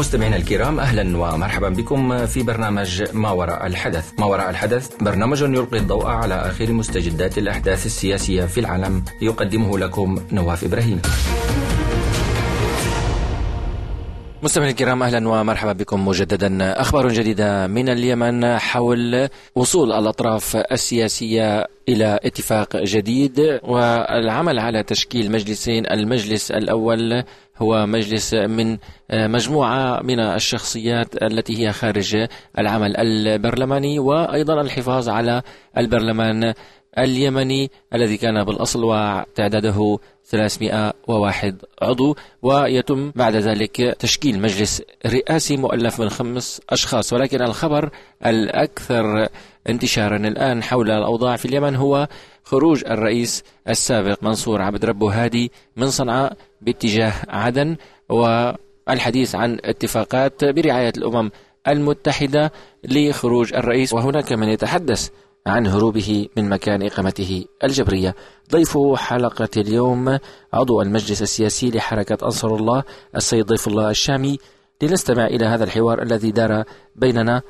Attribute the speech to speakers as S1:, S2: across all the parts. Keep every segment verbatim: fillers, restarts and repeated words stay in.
S1: مستمعينا الكرام، أهلا ومرحبا بكم في برنامج ما وراء الحدث. ما وراء الحدث برنامج يلقي الضوء على آخر مستجدات الأحداث السياسية في العالم، يقدمه لكم نواف إبراهيم. مستمعينا الكرام، أهلا ومرحبا بكم مجددا. أخبار جديدة من اليمن حول وصول الأطراف السياسية إلى اتفاق جديد والعمل على تشكيل مجلسين. المجلس الأول هو مجلس من مجموعة من الشخصيات التي هي خارج العمل البرلماني، وأيضا الحفاظ على البرلمان اليمني الذي كان بالأصل وتعداده ثلاثمئة وواحد عضو، ويتم بعد ذلك تشكيل مجلس رئاسي مؤلف من خمس أشخاص. ولكن الخبر الأكثر انتشارا الآن حول الأوضاع في اليمن هو خروج الرئيس السابق منصور عبد ربه هادي من صنعاء باتجاه عدن، والحديث عن اتفاقات برعاية الأمم المتحدة لخروج الرئيس، وهناك من يتحدث عن هروبه من مكان إقامته الجبرية. ضيف حلقة اليوم عضو المجلس السياسي لحركة أنصار الله السيد ضيف الله الشامي، لنستمع إلى هذا الحوار الذي دار بيننا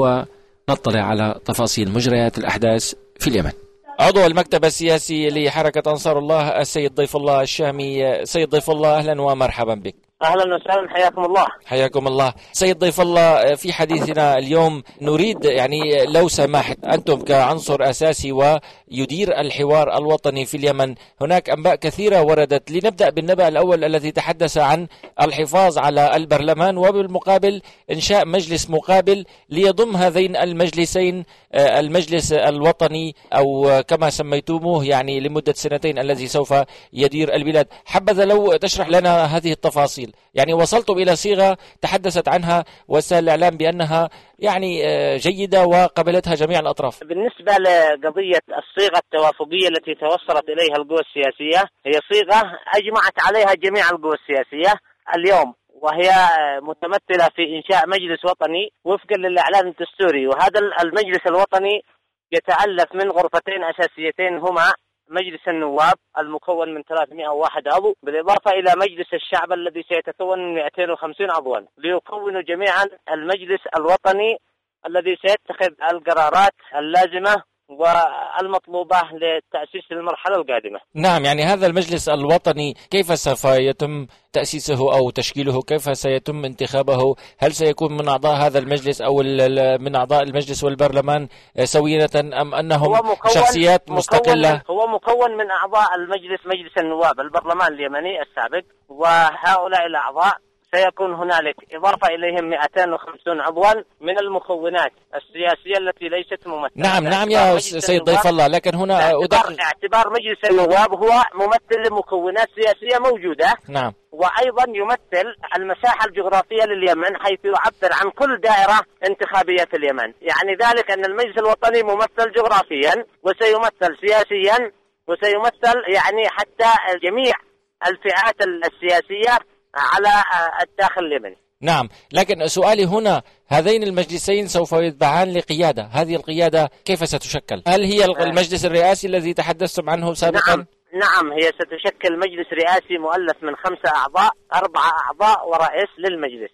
S1: ونطلع على تفاصيل مجريات الأحداث في اليمن. عضو المكتب السياسي لحركة أنصار الله السيد ضيف الله الشامي. سيد ضيف الله، أهلا ومرحبا بك.
S2: أهلا وسهلا، حياكم الله.
S1: حياكم الله. سيد ضيف الله، في حديثنا اليوم نريد يعني لو سمحت، أنتم كعنصر أساسي ويدير الحوار الوطني في اليمن، هناك أنباء كثيرة وردت. لنبدأ بالنبأ الأول الذي تحدث عن الحفاظ على البرلمان وبالمقابل إنشاء مجلس مقابل ليضم هذين المجلسين، المجلس الوطني أو كما سميتموه يعني لمدة سنتين الذي سوف يدير البلاد. حبذا لو تشرح لنا هذه التفاصيل. يعني وصلتم إلى صيغة تحدثت عنها وسائل الإعلام بأنها يعني جيدة وقبلتها جميع الأطراف.
S2: بالنسبة لقضية الصيغة التوافقية التي توصلت إليها القوى السياسية، هي صيغة أجمعت عليها جميع القوى السياسية اليوم، وهي متمثلة في إنشاء مجلس وطني وفقا للإعلان الدستوري. وهذا المجلس الوطني يتألف من غرفتين أساسيتين، هما مجلس النواب المكون من ثلاثمئة وواحد عضو، بالإضافة إلى مجلس الشعب الذي سيتكون من مئتين وخمسين عضوا، ليكونوا جميعا المجلس الوطني الذي سيتخذ القرارات اللازمة والمطلوبة لتأسيس المرحلة القادمة.
S1: نعم، يعني هذا المجلس الوطني كيف سوف يتم تأسيسه أو تشكيله؟ كيف سيتم انتخابه؟ هل سيكون من أعضاء هذا المجلس أو من أعضاء المجلس والبرلمان سوية، أم أنهم شخصيات مستقلة؟
S2: هو مكون من أعضاء المجلس، مجلس النواب البرلمان اليمني السابق، وهؤلاء الأعضاء سيكون هنالك إضافة إليهم مئتين وخمسين عضوا من المكونات السياسية التي ليست ممثلة.
S1: نعم نعم يا سيد ضيف الله، لكن هنا
S2: اعتبار, اعتبار مجلس النواب هو ممثل لمكونات سياسية موجودة.
S1: نعم.
S2: وأيضا يمثل المساحة الجغرافية لليمن، حيث يعبر عن كل دائرة انتخابية في اليمن. يعني ذلك أن المجلس الوطني ممثل جغرافيا وسيمثل سياسيا وسيمثل يعني حتى جميع الفئات السياسية على الداخل اليمني.
S1: نعم، لكن سؤالي هنا، هذين المجلسين سوف يتبعان لقيادة، هذه القيادة كيف ستشكل؟ هل هي المجلس الرئاسي الذي تحدثتم عنه سابقا؟
S2: نعم نعم، هي ستشكل مجلس رئاسي مؤلف من خمسة أعضاء، أربعة أعضاء ورئيس للمجلس،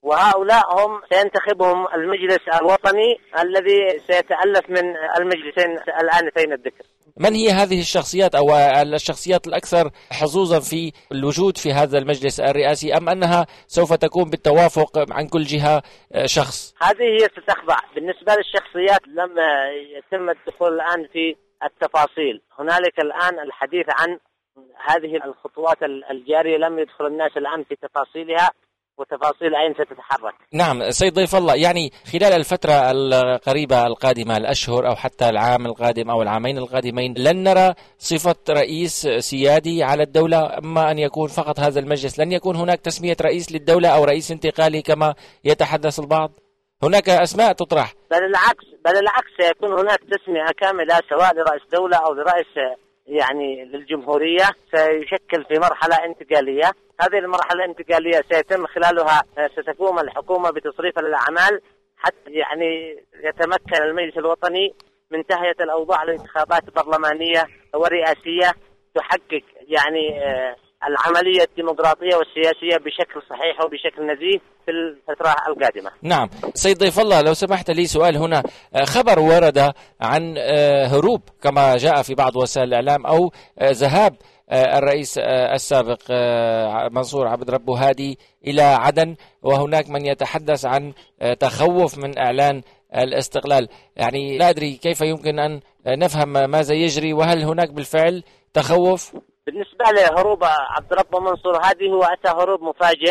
S2: وهؤلاء هم سينتخبهم المجلس الوطني الذي سيتألف من المجلسين الآنفين الذكر.
S1: من هي هذه الشخصيات أو الشخصيات الأكثر حظوظا في الوجود في هذا المجلس الرئاسي، أم أنها سوف تكون بالتوافق عن كل جهة شخص؟
S2: هذه هي ستخضع. بالنسبة للشخصيات لم يتم الدخول الآن في التفاصيل، هنالك الآن الحديث عن هذه الخطوات الجارية، لم يدخل الناس الآن في تفاصيلها وتفاصيل أين ستتحرك.
S1: نعم سيد ضيف الله، يعني خلال الفترة القريبة القادمة، الأشهر أو حتى العام القادم أو العامين القادمين، لن نرى صفة رئيس سيادي على الدولة، أما أن يكون فقط هذا المجلس. لن يكون هناك تسمية رئيس للدولة أو رئيس انتقالي كما يتحدث البعض. هناك أسماء تطرح.
S2: بل العكس بل العكس سيكون هناك تسمية كاملة سواء لرئيس دولة أو لرئيس يعني للجمهورية، سيشكل في مرحلة انتقالية. هذه المرحلة الانتقالية سيتم خلالها ستقوم الحكومة بتصريف الأعمال حتى يعني يتمكن المجلس الوطني من تهيئة الأوضاع لانتخابات برلمانية ورئاسية تحقق يعني العملية الديمقراطية والسياسية بشكل صحيح وبشكل نزيه في الفترة القادمة.
S1: نعم سيد ضيف الله، لو سمحت لي سؤال هنا. خبر ورد عن هروب كما جاء في بعض وسائل الإعلام أو ذهاب الرئيس السابق منصور عبد ربه هادي إلى عدن، وهناك من يتحدث عن تخوف من إعلان الاستقلال. يعني لا أدري كيف يمكن أن نفهم ماذا يجري، وهل هناك بالفعل تخوف؟
S2: بالنسبة لهروب عبد ربه منصور هادي، هو أتى هروب مفاجئ،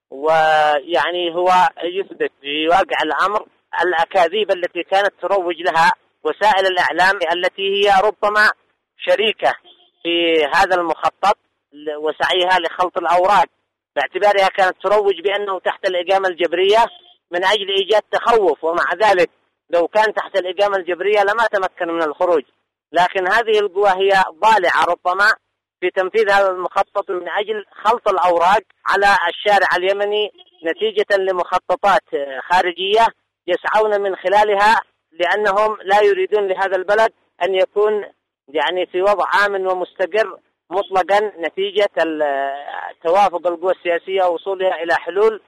S2: ويعني هو يثبت في واقع الأمر الأكاذيب التي كانت تروج لها وسائل الإعلام التي هي ربما شريكة في هذا المخطط وسعيها لخلط الأوراق، باعتبارها كانت تروج بأنه تحت الإقامة الجبرية من أجل إيجاد تخوف، ومع ذلك لو كان تحت الإقامة الجبرية لما تمكن من الخروج. لكن هذه القوى هي ضالعة ربما في تنفيذ هذا المخطط من أجل خلط الأوراق على الشارع اليمني نتيجة لمخططات خارجية يسعون من خلالها، لأنهم لا يريدون لهذا البلد أن يكون يعني في وضع آمن ومستقر مطلقا نتيجة توافق القوى السياسية ووصولها إلى حلول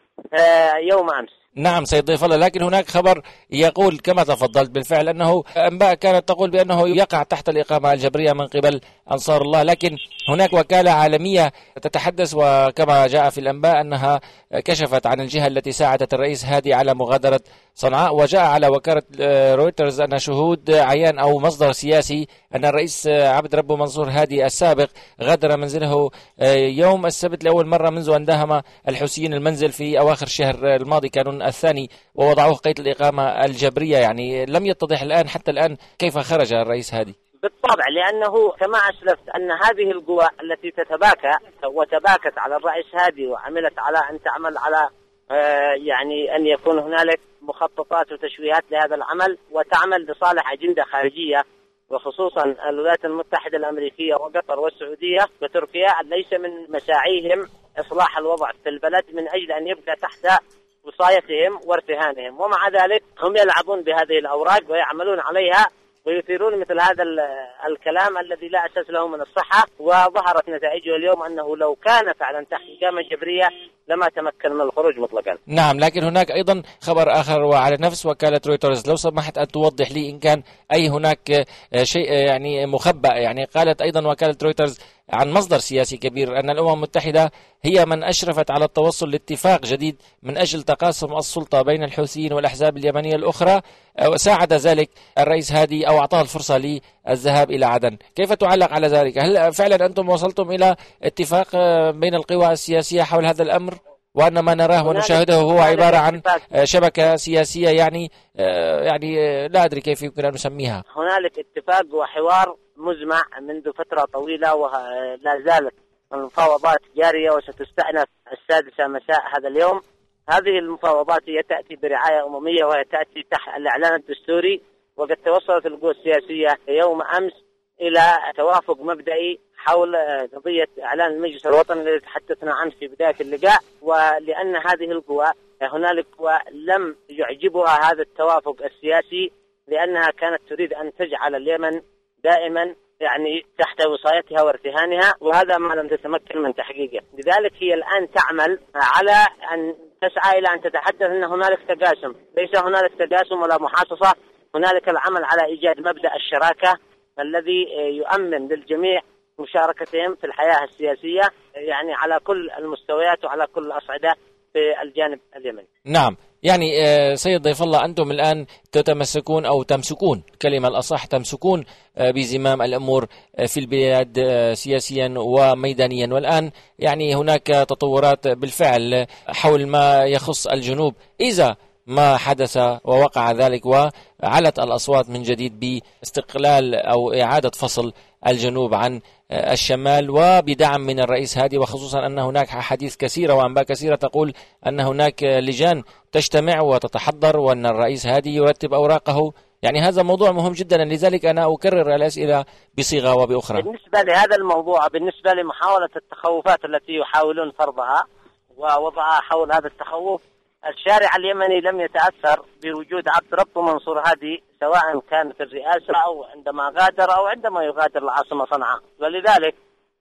S2: يوم أمس.
S1: نعم سيد ضيف الله، لكن هناك خبر يقول كما تفضلت بالفعل أنه أنباء كانت تقول بأنه يقع تحت الإقامة الجبرية من قبل أنصار الله، لكن هناك وكالة عالمية تتحدث وكما جاء في الأنباء أنها كشفت عن الجهة التي ساعدت الرئيس هادي على مغادرة صنعاء، وجاء على وكالة رويترز أن شهود عيان أو مصدر سياسي أن الرئيس عبد ربه منصور هادي السابق غادر منزله يوم السبت لأول مرة منذ أن داهم الحوثيين المنزل في أواخر الشهر الماضي كانون الثاني ووضعوه قيد الإقامة الجبرية. يعني لم يتضح الآن حتى الآن كيف خرج الرئيس هادي.
S2: بالطبع، لأنه كما أسلفت أن هذه القوى التي تتباكى وتباكت على الرئيس هادي وعملت على أن تعمل على آه يعني أن يكون هنالك مخططات وتشويهات لهذا العمل وتعمل لصالح أجندة خارجية، وخصوصا الولايات المتحدة الأمريكية وقطر والسعودية وتركيا ليس من مساعيهم إصلاح الوضع في البلد من أجل أن يبقى تحت وصايتهم وارتهانهم، ومع ذلك هم يلعبون بهذه الأوراق ويعملون عليها ويثيرون مثل هذا الكلام الذي لا أساس له من الصحة. وظهرت نتائجه اليوم أنه لو كان فعلا تحت إقامة جبرية لما تمكن من الخروج مطلقا.
S1: نعم، لكن هناك أيضا خبر آخر وعلى نفس وكالة رويترز، لو سمحت أن توضح لي إن كان أي هناك شيء يعني مخبأ. يعني قالت أيضا وكالة رويترز عن مصدر سياسي كبير أن الأمم المتحدة هي من أشرفت على التوصل لاتفاق جديد من أجل تقاسم السلطة بين الحوثيين والأحزاب اليمنية الأخرى، وساعد ذلك الرئيس هادي أو أعطاه الفرصة للذهاب إلى عدن. كيف تعلق على ذلك؟ هل فعلا أنتم وصلتم إلى اتفاق بين القوى السياسية حول هذا الأمر، وأن ما نراه ونشاهده هو عبارة عن شبكة سياسية يعني يعني لا أدري كيف يمكن أن نسميها؟
S2: هنالك اتفاق وحوار مزمع منذ فترة طويلة ولا زالت المفاوضات جارية وستستأنف السادسة مساء هذا اليوم. هذه المفاوضات هي تأتي برعاية أممية وهي تأتي تحت الإعلان الدستوري، وقد توصلت القوى السياسية يوم أمس إلى توافق مبدئي حول قضية إعلان المجلس الوطني الذي تحدثنا عنه في بداية اللقاء. ولأن هذه القوى هنالك قوى لم يعجبها هذا التوافق السياسي، لأنها كانت تريد أن تجعل اليمن دائما يعني تحت وصايتها وارتهانها، وهذا ما لم تتمكن من تحقيقه. لذلك هي الآن تعمل على أن تسعى إلى أن تتحدث أن هنالك تقاسم. ليس هنالك تقاسم ولا محاصصة، هنالك العمل على إيجاد مبدأ الشراكة الذي يؤمن للجميع مشاركتهم في الحياة السياسية يعني على كل المستويات وعلى كل الأصعدة في الجانب اليمني.
S1: نعم، يعني سيد ضيف الله أنتم الآن تتمسكون أو تمسكون كلمة الأصح تمسكون بزمام الأمور في البلاد سياسيا وميدانيا، والآن يعني هناك تطورات بالفعل حول ما يخص الجنوب إذا ما حدث ووقع ذلك وعلت الأصوات من جديد باستقلال أو إعادة فصل الجنوب عن الشمال وبدعم من الرئيس هادي، وخصوصا أن هناك حديث كثيرة وأنباء كثيرة تقول أن هناك لجان تجتمع وتتحضر وأن الرئيس هادي يرتب أوراقه. يعني هذا موضوع مهم جدا، لذلك أنا أكرر الأسئلة بصيغة وبأخرى.
S2: بالنسبة لهذا الموضوع، بالنسبة لمحاولة التخوفات التي يحاولون فرضها ووضعها حول هذا التخوف، الشارع اليمني لم يتأثر بوجود عبد ربه منصور هادي سواء كان في الرئاسة أو عندما غادر أو عندما يغادر العاصمة صنعاء، ولذلك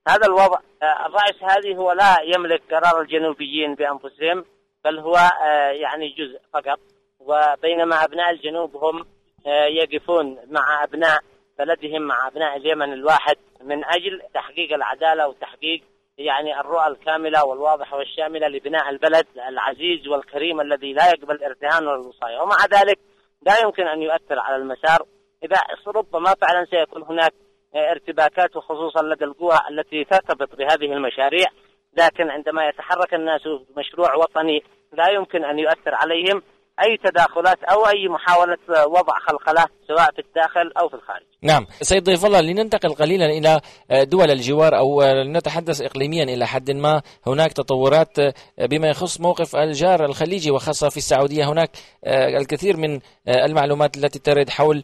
S2: هذا الوضع الرأي السعودي هو لا يملك قرار الجنوبيين بأنفسهم، بل هو يعني جزء فقط، وبينما أبناء الجنوب هم يقفون مع أبناء بلدهم، مع أبناء اليمن الواحد، من أجل تحقيق العدالة وتحقيق يعني الرؤى الكاملة والواضحة والشاملة لبناء البلد العزيز والكريم الذي لا يقبل الارتهان ولا الوصاية. ومع ذلك لا يمكن أن يؤثر على المسار، إذا ربما فعلا سيكون هناك ارتباكات، وخصوصا لدى القوى التي ترتبط بهذه المشاريع، لكن عندما يتحرك الناس بمشروع وطني لا يمكن أن يؤثر عليهم أي تداخلات أو أي محاولة وضع خلخلة سواء في الداخل أو في الخارج.
S1: نعم سيد ضيف الله، لننتقل قليلا إلى دول الجوار أو نتحدث إقليميا إلى حد ما. هناك تطورات بما يخص موقف الجار الخليجي وخاصة في السعودية. هناك الكثير من المعلومات التي ترد حول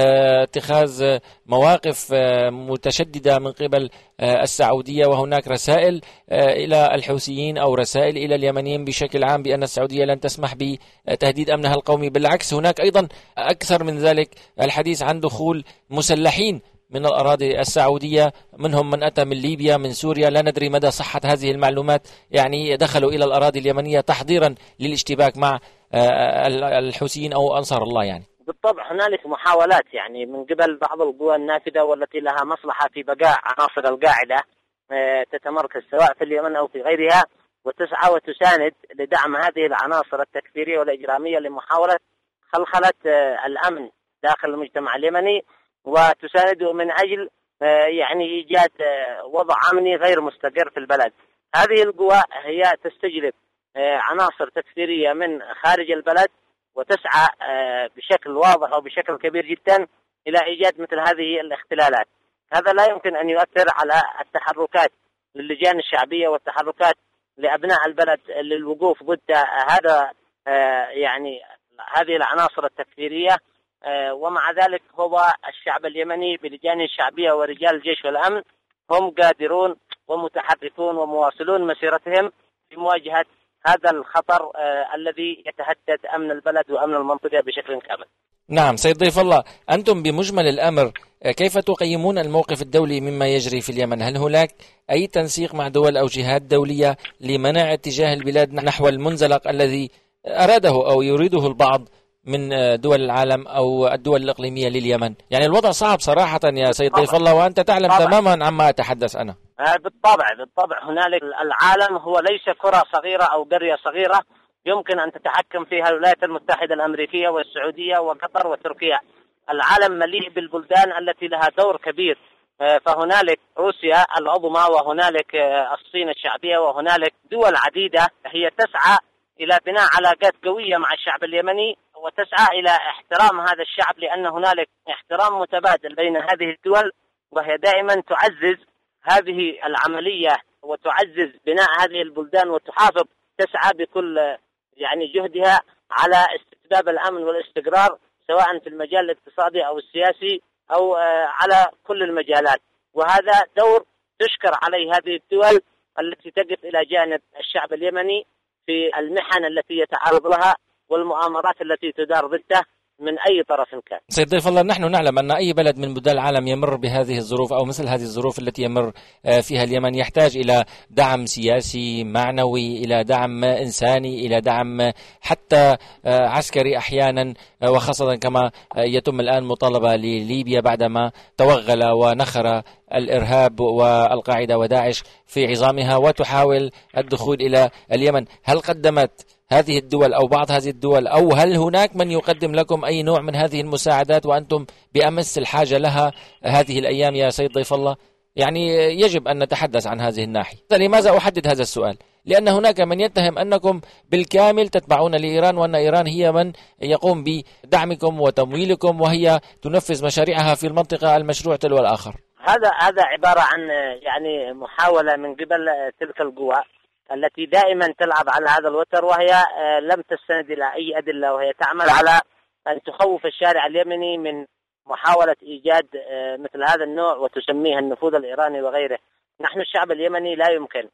S1: اتخاذ مواقف متشددة من قبل السعودية، وهناك رسائل إلى الحوثيين أو رسائل إلى اليمنيين بشكل عام بأن السعودية لن تسمح بتهديد أمنها القومي. بالعكس هناك أيضا أكثر من ذلك الحديث عن دخول مسلحين من الأراضي السعودية، منهم من أتى من ليبيا من سوريا. لا ندري مدى صحة هذه المعلومات، يعني دخلوا إلى الأراضي اليمنية تحضيرا للاشتباك مع الحوثيين أو أنصار الله. يعني
S2: بالطبع هنالك محاولات يعني من قبل بعض القوى النافذة والتي لها مصلحة في بقاء عناصر القاعدة تتمركز سواء في اليمن أو في غيرها، وتسعى وتساند لدعم هذه العناصر التكفيرية والإجرامية لمحاولة خلخلة الأمن داخل المجتمع اليمني، وتسانده من أجل يعني إيجاد وضع أمني غير مستقر في البلد. هذه القوى هي تستجلب عناصر تكفيرية من خارج البلد، وتسعى بشكل واضح وبشكل كبير جدا إلى إيجاد مثل هذه الاختلالات. هذا لا يمكن أن يؤثر على التحركات للجان الشعبية والتحركات لأبناء البلد للوقوف ضد هذا يعني هذه العناصر التكفيرية. ومع ذلك هو الشعب اليمني بلجانه الشعبية ورجال الجيش والأمن هم قادرون ومتحركون ومواصلون مسيرتهم في مواجهة هذا الخطر الذي يتهدد أمن البلد وأمن المنطقة بشكل كامل.
S1: نعم سيد ضيف الله، أنتم بمجمل الأمر كيف تقيمون الموقف الدولي مما يجري في اليمن؟ هل هناك أي تنسيق مع دول أو جهات دولية لمنع اتجاه البلاد نحو المنزلق الذي أراده أو يريده البعض من دول العالم أو الدول الإقليمية لليمن؟ يعني الوضع صعب صراحة يا سيد ضيف الله، وأنت تعلم طبعا. تماما عما أتحدث أنا.
S2: بالطبع بالطبع هنالك العالم هو ليس كرة صغيرة أو قرية صغيرة يمكن أن تتحكم فيها الولايات المتحدة الأمريكية والسعودية وقطر وتركيا. العالم مليء بالبلدان التي لها دور كبير، فهنالك روسيا العظمى، وهنالك الصين الشعبية، وهنالك دول عديدة هي تسعى إلى بناء علاقات قوية مع الشعب اليمني، وتسعى إلى احترام هذا الشعب، لأن هنالك احترام متبادل بين هذه الدول، وهي دائما تعزز هذه العملية وتعزز بناء هذه البلدان، وتحافظ تسعى بكل يعني جهدها على استتباب الأمن والاستقرار سواء في المجال الاقتصادي أو السياسي أو على كل المجالات. وهذا دور تشكر عليه هذه الدول التي تقف إلى جانب الشعب اليمني في المحن التي يتعرض لها والمؤامرات التي تدار ضده من أي طرف كان.
S1: سيد ضيف الله، نحن نعلم أن أي بلد من بلدان العالم يمر بهذه الظروف أو مثل هذه الظروف التي يمر فيها اليمن يحتاج إلى دعم سياسي معنوي، إلى دعم إنساني، إلى دعم حتى عسكري أحيانا، وخاصة كما يتم الآن مطالبة لليبيا بعدما توغل ونخر الإرهاب والقاعدة وداعش في عظامها وتحاول الدخول إلى اليمن. هل قدمت هذه الدول أو بعض هذه الدول أو هل هناك من يقدم لكم أي نوع من هذه المساعدات وأنتم بأمس الحاجة لها هذه الأيام يا سيد ضيف الله؟ يعني يجب أن نتحدث عن هذه الناحية. لماذا أحدد هذا السؤال؟ لأن هناك من يتهم أنكم بالكامل تتبعون لإيران، وأن إيران هي من يقوم بدعمكم وتمويلكم وهي تنفذ مشاريعها في المنطقة المشروع تلو الآخر.
S2: هذا هذا عبارة عن يعني محاولة من قبل تلك القوى التي دائما تلعب على هذا الوتر، وهي لم تستند إلى أي أدلة، وهي تعمل على أن تخوف الشارع اليمني من محاولة إيجاد مثل هذا النوع وتسميها النفوذ الإيراني وغيره. نحن الشعب اليمني لا يمكن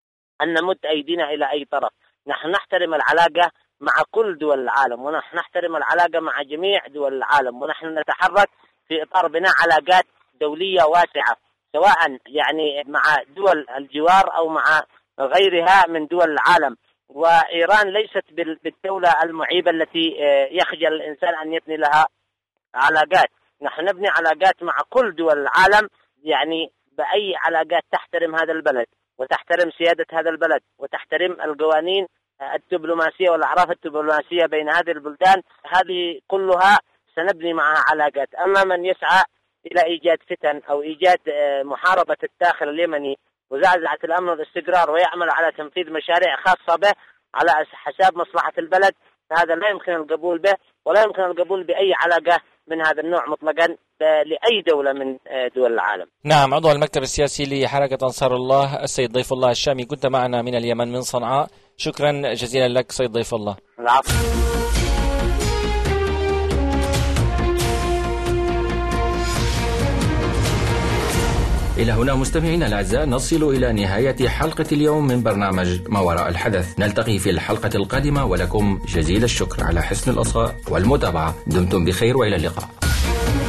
S2: أن نمد أيدينا إلى أي طرف. نحن نحترم العلاقة مع كل دول العالم، ونحن نحترم العلاقة مع جميع دول العالم، ونحن نتحرك في إطار بناء علاقات دولية واسعة سواء يعني مع دول الجوار أو مع غيرها من دول العالم. وإيران ليست بالدولة المعيبة التي يخجل الإنسان أن يبني لها علاقات. نحن نبني علاقات مع كل دول العالم، يعني بأي علاقات تحترم هذا البلد وتحترم سيادة هذا البلد وتحترم القوانين الدبلوماسية والأعراف الدبلوماسية بين هذه البلدان، هذه كلها سنبني معها علاقات. أما من يسعى إلى إيجاد فتن أو إيجاد محاربة الداخل اليمني وزعزعة الأمن والاستقرار ويعمل على تنفيذ مشاريع خاصة به على حساب مصلحة البلد، هذا لا يمكن القبول به، ولا يمكن القبول بأي علاقة من هذا النوع مطلقا لأي دولة من دول العالم.
S1: نعم، عضو المكتب السياسي لحركة أنصار الله السيد ضيف الله الشامي، كنت معنا من اليمن من صنعاء. شكرا جزيلا لك سيد ضيف الله.
S2: العفو.
S1: إلى هنا مستمعينا الأعزاء نصل إلى نهاية حلقة اليوم من برنامج ما وراء الحدث. نلتقي في الحلقة القادمة، ولكم جزيل الشكر على حسن الإصغاء والمتابعة. دمتم بخير وإلى اللقاء.